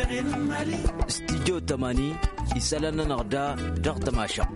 استديو 80 يسالنا نغدا ضغط ماشق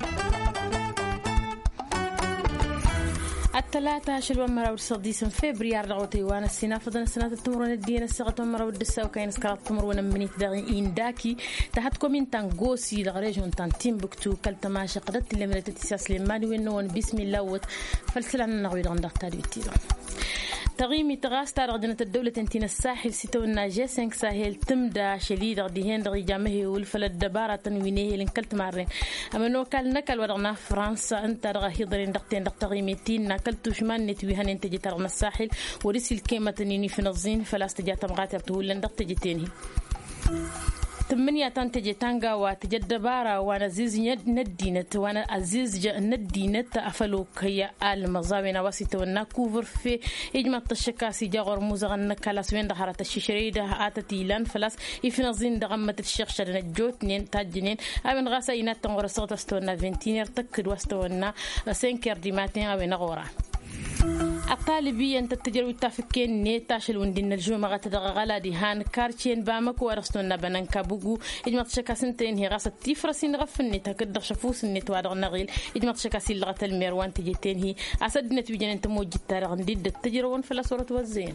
الثلاثة شلون مرة وصديسن فبراير رغوتي وانا السنة فضلنا السنة التمرون الدين السغة مرة ودسا وكاين سكرات التمرون مني تدغين داكي تحتكم ان تنغوسي لغريجون تنتيم بكتو كالتماشى قدرت اللي مرة تساس لماني وينون بسم الله وت فلسلنا نغوي دغن دغتاري وتيرا تغيمي تغاس تارغ جنة الدولة تنتين الساحل ستونا جي 5 ساحل تمدا شليد غديهن دغي جامه والفل الدبارة تنوينيه لنكلت مارين اما نو كال نكال ودغنا فرنسا انت رغا هيضرين دغتين دغ تغيميتين نكلتو شمان نتويهن انت جي ترغنا الساحل ورسل كيمة تنيني في نظين فلا استجاتا مغاتر تهولن دغ تجيتيني تمنية تنتجي تانغا وتجد بارا وانا زيز ندينت وانا عزيز ندينت أفلو كيا المزاوين واسيت ونا كوفر في إجماع الشكاسي جاغر موزغن كلاس وين دهارة الشيشري ده آتتي لان فلاس يفنزين دغمة الشيخ شرنا جوت نين تاجنين أبن غاسا ينات تنغر صوت استونا فينتينير تكد واستونا سينكر ديماتين أبن غورا الطالبية أنت تجربة تفكين نيتاش الوندين الجمعة غتدغ غلادي هان كارتين بامك ورستونا بنان كابوغو إجماع تشكاسنتين هي غاسة تيفرسين غفني تكدغ شفوس النتوادغ نغيل إجماع تشكاسين لغة الميروان تجيتين هي أسد نتوجين أنت موجد تارغ نديد التجربة فلا صورة وزين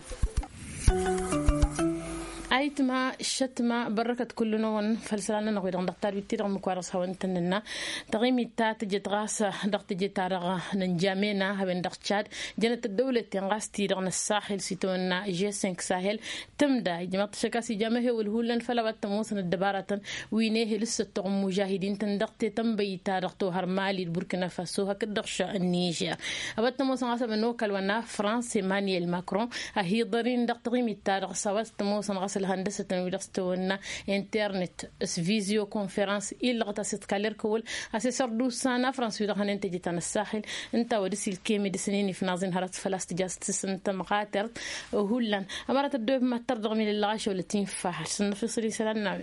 أيتما الشتما بركة كل نون فلسلنا نقول عن دكتور بيتير مكوارس هون تننا تغيمي تات جت غاسة دكتور جت رغا نجامينا هبن دكتور جنة الدولة تنغاس تيران الساحل ستونا جي 5 ساحل تمدا جماعة شكاسي جامه والهولن فلا بتموسن الدبارة وينه لسه تقوم مجاهدين تندقت تنبي تارقتو هرمالي البوركينا فاسو هكدغش النيجير أبتموسن غاسة بنوكل ونا فرنسا مانويل ماكرون هي ضرين دقتغيمي تارق سواس تموسن غاسة الهندسة ودرستونا انترنت فيديو كونفرنس إلا غتاسيت كاليركول أسيسر دوسانا فرنسا ودخن انت جيتان الساحل انت ودسي الكيمي دسنيني في نازين هرات فلاس تجاست انت مقاتر وهولان أمارة الدوب ما ترضغ من اللغاش ولا تنفح سنفي صري سلالنا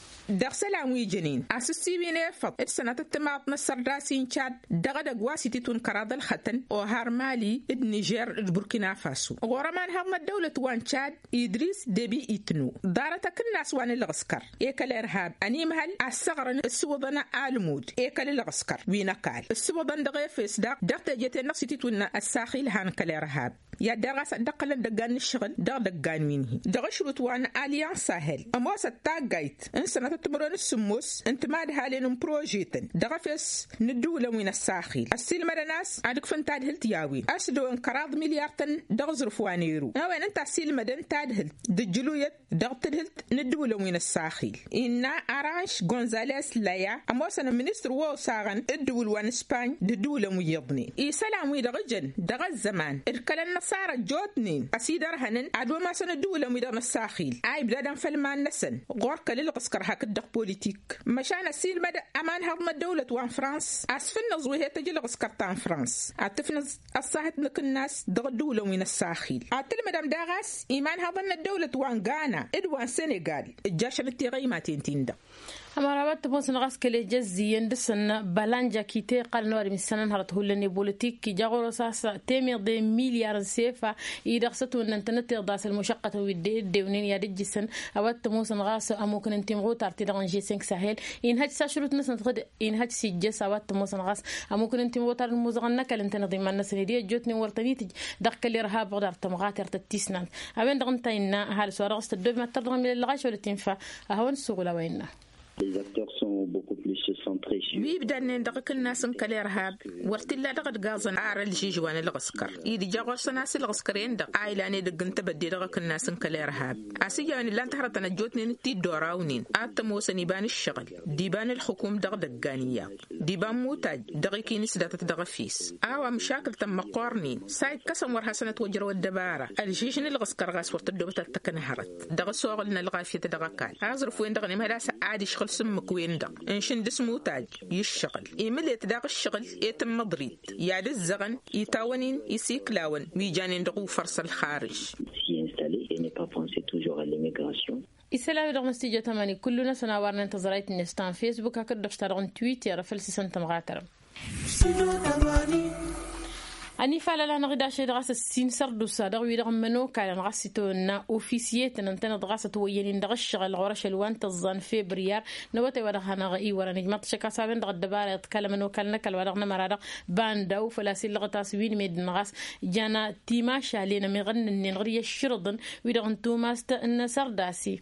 دغسل ويجنين اسسي بينه فط سنه التماط نصر داسين تشاد دغدغ واسيتي تون كراد الختن او هارمالي النيجر البوركينا فاسو غورمان هم الدوله وان تشاد ادريس دبي اتنو دارتك الناس وان الغسكر ايكل ارهاب اني مهل الصغر السوضنا المود ايكل الغسكر وينقال السوضن دغه فيس دغت جت نفسيتي تون الساخيل هان كالارهاب يا درس دقل دغان الشغل دغان وينه دغشروت وان اليان ساحل اموس التاغايت ان سنه تمرون السموس انت ما ده حالين بروجيتن دغفس ندوله من الساخيل السيل مدناس عندك فنتاد هلتياوي اسدو انقراض مليارتن دغزرف وانيرو وين انت السيل مدن تاد دجلويت دغتلهلت ندوله من الساخيل ان ارانش غونزاليس لايا اموسن المينستر وو ساغن الدول وان اسبان ددوله ميضني اي سلام وي دغجن دغ الزمان الكلن نصارى جوتنين اسيدر هنن ادو ما سن الدوله ميدان الساخيل اي بلادن فلمان نسن غورك للقسكر دق بوليتيك مشان السيل مدى أمان هضم الدولة وان فرنسا أسفن زويه تجي لغسكرتان فرنسا أتفنز الصاحت لك الناس دغ الدولة من الساخيل أتل مدام داغاس إيمان هضم الدولة وان غانا إدوان سنغال الجاشة التغيماتين تندا أما رابط بوسن غاس كلي جزي يندسن بلانجا كيتي قال نوري من السنة هرت هولني بوليتيك كي جاغورو ساسا تيمير دي مليار سيفا يدرستو ان انتنت يغداس المشقة ويدي ديونين يادي سن أوات موسن غاس أموكن انتمغو تارتي دغن جي 5 ساحل إنهاج ساشروت نسن تغد إنهاج سيجس أوات موسن غاس أموكن انتمغو تار الموزغن نكال انتن ضمان نسن دي جوتني ورتني تج دق لي رهاب غدار تمغاتر تتيسنان أبين دغن تاينا هال سوار غاس تدوب ما تردغن من اللغاش ولا تنفع أهون سوغلا ويننا. Les acteurs sont beaucoup plus centrés sur. Oui, بدنا ندق كلنا سنكلير هاب ورتلا دقت غازن عار الجيجوان الغسكر يدي جاغور سناس الغسكرين دق عائلاني دق انت بدي دق كلنا سنكلير هاب اسيا ان لان تهرتنا جوتني نتي دوراونين اتموسن يبان الشغل ديبان الحكوم دق دقانيه ديبان موتاج دقيكي نسدات دغفيس اوا مشاكل تم قارنين سايد كسم ور حسنه وجر والدباره الجيجن الغسكر غاس ورت دوبت تكنهرت دق سوغلنا الغافيه دق كان ازرف وين دغني مهدا عادي شغل سمك وين دق انشن دسمو تاج يشغل إيميل يتداق الشغل يتم مضريد يعد الزغن يتاونين يسيك لاون ويجانين دقو فرص الخارج السلام عليكم استيجا تماني كلنا سنوارنا انتظرات نستان فيسبوك هكذا اشترغن تويتر فلسي سنتم غاترم أني فعلا أنا غدا شيء دراسة السين سرد وصادق ويرغم منو كان غاسيتونا أوفيسية تنتنا دراسة وينين درش على العرش الوان تظن في بريار نوتي ورغنا غي ورا نجمة شكا سابين دغ الدبار يتكلم منو كلنا كل ورغنا مرادق باندو فلاسين لغة تاسوين ميد نغاس جانا تيماش علينا مغن نغري الشرطن ويرغن توماس إن سرداسي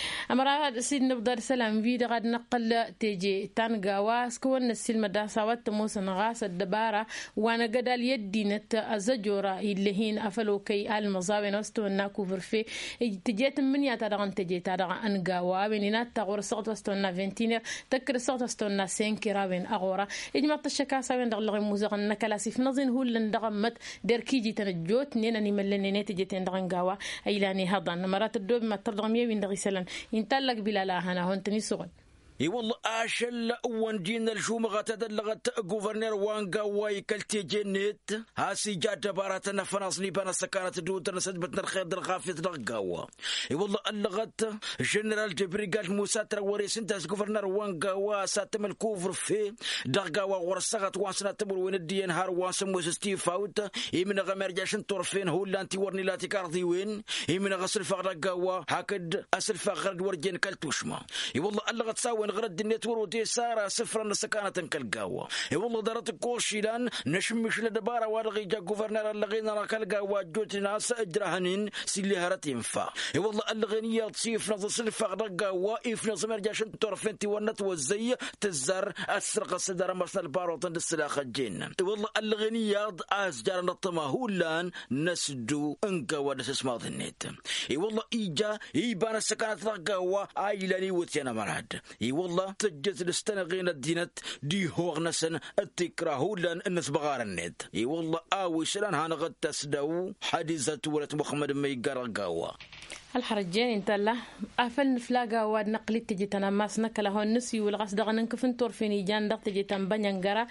أمرا سيد نبدأ سلام فيدا غاد نقل تيجي تانغاواس كون السلم داساوات موسى نغاس الدبارة وانا قدال يدي نت أزجورا اللي هين أفلو كي المزاوي نستو الناكو فرفي تجيت من يتدغن تجيت تدغن أنقاوا بينات تغور الصوت وستونا فينتينير تكر الصوت وستونا سينكرا بين أغورا إجمع الشكاسة بين دغلغ موزغ النكلاسي في نظن هو لندغمت دركيجي تنجوت نينا نملني تجيت دغن قاوا أيلاني هضن مرات الدوب ما ترضغم يوين دغي سلن ينتلق بلا لا هنا هونتني صغن اي والله اشل اون جينا الجمعه تدلغت غوفرنر وانغا واي كلتي جنيت هاسي جا دبارتنا فناصني بنا سكانت دوتنا سدبتنا الخير درغافيت دغاوا اي والله اللغت جنرال جبريغال موسى تراوري سنتاس غوفرنر وانغا وا ساتم الكوفر في دغاوا ورسغت واسنا تبر وين دي نهار واسم ستيف اوت اي من غمرجاشن طرفين هو لانتي ورني لاتي كاردي وين اي من غسل فغدغاوا هكد اسل فغرد ورجين كلتوشما اي والله اللغت ساوي غرد النتور ودي سارة صفر سكانة كالقاوة اي والله دارت كوشيلان نشمش لدبارة ورغي جا غوفرنر اللغينا راك القاوة جوتي ناس اجرهنين سيلي هرت ينفع اي والله اللغينية تصيف نظر سلفة غرقاوة ايف نظر مرجاشن طرفين ونت والزي تزار اسرق الصدر مصنع الباروطن السلاخ الجن اي والله اللغينية ازجار نطمة هولان نسدو انقاوة نسس ماضي النت اي والله ايجا ايبان السكانة رقاوة ايلاني وثينا مراد والله تجت الاستنغين الدينت دي هوغنسن التكراهو لان الناس بغار النت اي والله سلان هانغت تسدو حديثة ولت محمد ميقار قاوة الحرجين انت الله افل نفلاقا واد نقلي تجي تنماس نكلا هو النسي والغاس دغ ننكفن تورفيني جان دغ تجي تنبنيانغرا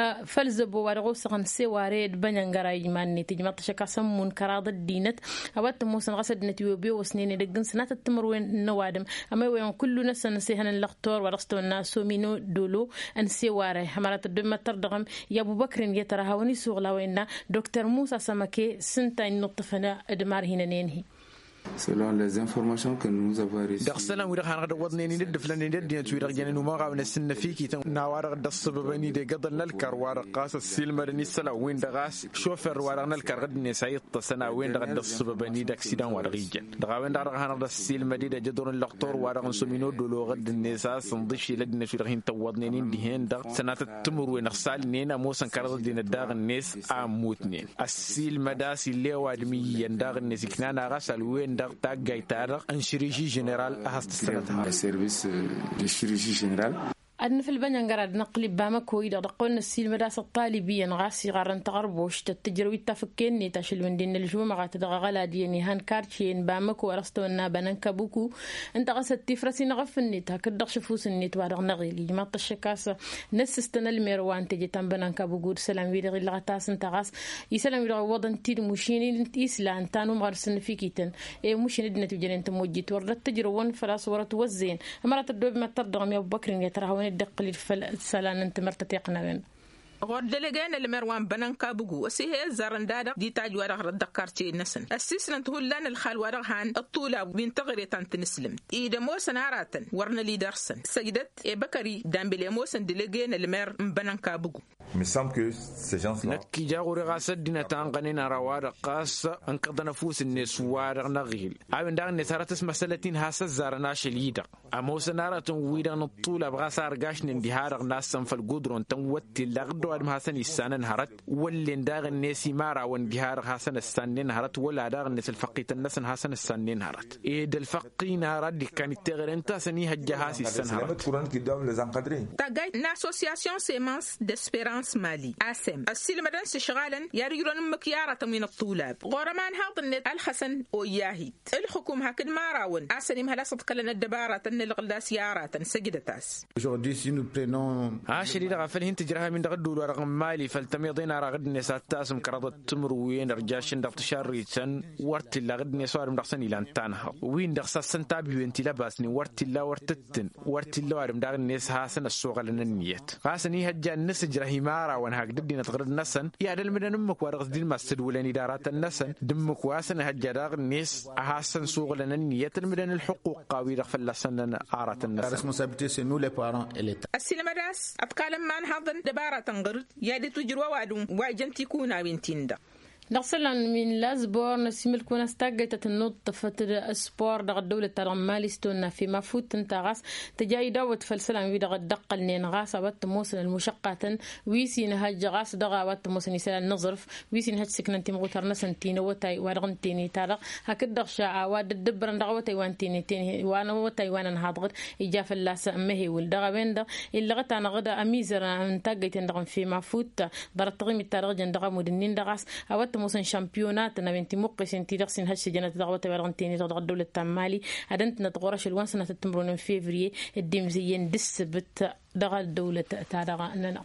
فلزبو ورغوس غنسي واريد بنيانغرا يماني تجي مطشكا سمون كراض الدينت اوات موسن غسد نتيوبي وسنين دغن سنات التمر وين نوادم اما وين كل ناس نسيهن اللقطور ورستو الناس مينو دولو انسي واري حمرات الدم تردغم يا ابو بكر يترها وني سوغلا وين دكتور موسى سمكي سنتين نطفنا ادمار هنا نينهي Selon les informations que nous avons reçues. دخسنا ويرخ هنغ دوضني ند فلان ند دي تويرغ جن نو ماغا نسن فيكي نوارغ دص ببني دي قدل نلكر ورقاس السيلمر نسلا وين دغاس شوفر ورغ نلكر غد نسايط سنا وين دغ دص ببني داكسيدان ورغيجن دغا وين دغ هنغ السيلمر دي جدور اللقطور ورغ سمينو دولو غد النساس نضيفي لدنا تويرغ هين توضني نين دي هين دغ سنات التمر وين خسال نينا موسن كرد دي نداغ الناس اموتنين السيلمر داسي لي وادمي ينداغ الناس كنانا غسل وين دغ تاغاي تارق ان شريجي جنرال اهستسنتها السيرفيس للشريجي جنرال أدن في البنجرة نقلب بامكو إذا دقلنا السيل مدرسة الطالبية نغاسي غارن تغربوش تتجروي تفكيني تشل من دين الجمعة تدغى غلاديني هان كارتشين بامكو ورستو النابا نكبوكو انت غاسة تفرسي نغفني تاكدغ شفوس النيت وارغ نغيلي جماعة الشكاسة نسستنا الميروان تجي تنبنا نكبوكو سلام ويدغي لغتاس انت غاس يسلام ويدغي وضن تير مشيني إسلام تانو مغرسن فيكيتن مشين دنا تبجرين تموجيت وردت تجروون فراس ورت وزين أمرات الدوب ما تردغم يا أبو بكر يترهون الدقل السلان انت مرتتيقنا وين غور دلجان المروان بنان كابوغو وسيه زرندادا دي تاج ورغ ردكارتي نسن السيسن تهلان الخال ورغ هان الطولا بنتغري تانت نسلم اذا موسن عراتن ورنا لي درسن سجدت بكري دامبلي موسن دلجان المر بنان كابوغو Il me semble que ces gens-là نكي جاغوري غاسد دينا تانغنينا روار قاس انقض نفوس الناس وارغ نغيل عاون داغ نسارات اسم سلتين هاسا زارناش اليدا امو سنارات ويدا نطولة بغاس ارغاش نندهارغ ناسا فالقدرون تنوتي لغدو ادم هاسن السانن هرت ولين داغ الناسي مارا واندهارغ هاسن السانين هرت ولا داغ الناس الفقيت الناس هاسن السانين هرت ايد الفقين هرت دي كان التغير انتا سنيها الجهاسي السان هرت تاقاي ناسوسياسيون سيمانس ديسبيرانس مالي اسم السيل مدن شغالا يريرون مكيارة من الطلاب غورمان هاض النت الحسن وياهيد الحكومة هكذا ما راون اسني مهلا صدق لنا الدبارة الغلدا سيارات سجدتاس شريد غفل هين تجرها من دغدو دول رقم مالي فالتميضين رغد نسات تاسم كرض تمر وين رجاشن دفت شاريتن ورت لا غد نسوار مدخسن إلى تانها وين دخسن تابي وانت لباسني ورت لا ورتتن ورت لا ورم داغ الناس هاسن السوق لننيت غاسني هجا الناس جرهيمارا وان هاك ددينا تغرد نسن يا دل من نمك ورغز دين مسد ولا ادارات النسن دمك واسن هجا داغ الناس هاسن سوق لننيت من الحقوق قاوي دخل لسن ارات النسن السينما راس أتكلم عن هذا دبارة تنقرض يادي تجروا وادم واجنتي كونا بنتين ده نغسلا من لازبور نسيمل كون استاجت النط فتر اسبور دغ الدولة ترمالي ستونا في مفوت تنتغاس تجاي داوت فلسلا في دغ الدق النين غاس وات موسن المشقة ويسين هاج غاس دغ وات موسن يسال النظرف ويسين هاج سكن تيم غوترنا سنتين وتاي ورغنتيني تارق هكذا شاع واد الدبر دغ وتاي وانتيني تين وانا وتاي وانا نهضغت اجاف اللاس مهي ولدغ بين دغ اللي غتا انا غدا اميزر انتاجت دغ في مفوت ضرت غيم التارق دغ مدنين دغاس وات موسن شامبيونات انا بنتي مقسن تيدخسن هالشي جنات دغوت برغنتيني دغ الدولة التمالي هدنت نتغورش الوان سنة تمرون فيفري الديم زين دسبت دغ الدولة تارغ اننا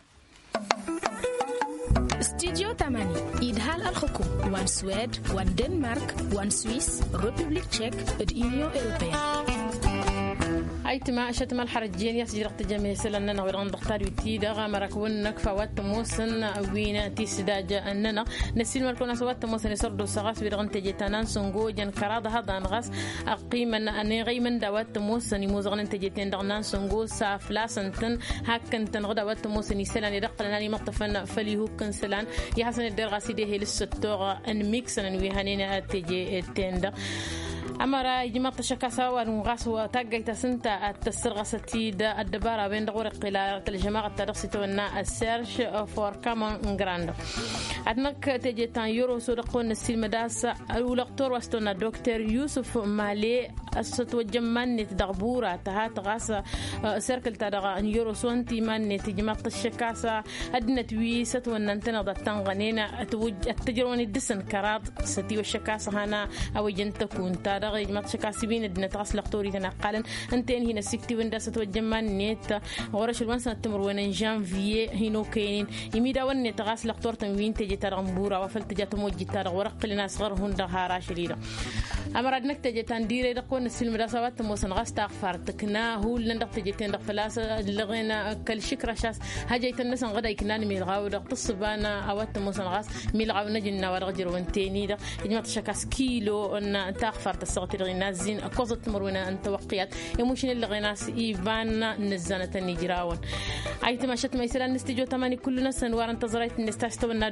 استديو 8 إدهال الحكوم وان سويد وان دنمارك وان سويس ريبوبليك تشيك اليونيون أوروبية أيتما أشتم الحرجين يسجل تجمع سلنا ورغن دختار يتيدا غامرك ونك فوات موسن وين تيسداج أننا نسيل مركونا سوات موسن يسردو سغاس ورغن تجتنان سنجو جن كراد هذا نغاس أقيمنا أني غيمن دوات موسن يموزغن تجتين دغنان سنجو سافلا سنتن هكن تنغدا وات موسن يسلن يدقلنا لي مطفن فليهو كنسلان يحسن الدر غاسيده للستوغ ان ميكسن ويهانينا تجي تندا أمر جماعة الشكاسة ونغاس وتاجيت سنتا التسرغستي دا الدبارة بين دغور قلة الجماعة الترسيت ونا السيرش فور كامون غراند أدنك تجتان يورو سودقون السلمداس الولقتور وستونا دكتور يوسف مالي أستوجمن نتدغبورة تهات غاس سيركل تدغ يورو سونتي من جماعة الشكاسة أدنت ويست وننتنا ضتنغنينا التجرون الدسن كراد ستي والشكاسة هنا أو جنتكون تدغ جماعة الشكاسة بين الدنيا تغسل قطوري تنقلا أنتين هنا سكتي وندسة توجمن نت غورش الوانسة تمر ونن جانفيي هينو كينين يميدا ون تغسل قطور تنوين تجي ترغبورة وفلتجات موجي ترغ ورق لنا صغر هندا هارا شريرة أمر أدنك تجي تندير دقون السلم راسوات موسن غاس تغفر تكنا هو لندق تجيتين دق فلاس لغينا كل شكر شاس هجيت الناس غدا يكنان ميلغاو دق تصبانا اوات موسن غاس ميلغاو نجنا ورغجر وانتيني دق جماعه شكاس كيلو ان تغفر تسغتي غينا زين كوزت مرونا ان توقيات يمشين اللي غيناس ايفان نزانه النجراون ايت ما شت ما يسال نستيجو 8 كلنا سنوار انتظرت نستاشتونا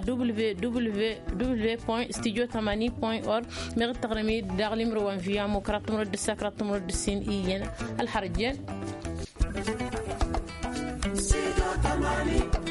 www.studio80.org مغ تغرمي داغلي مروان فيا مكرات مرد السكرات مرد السين إينا الحرجين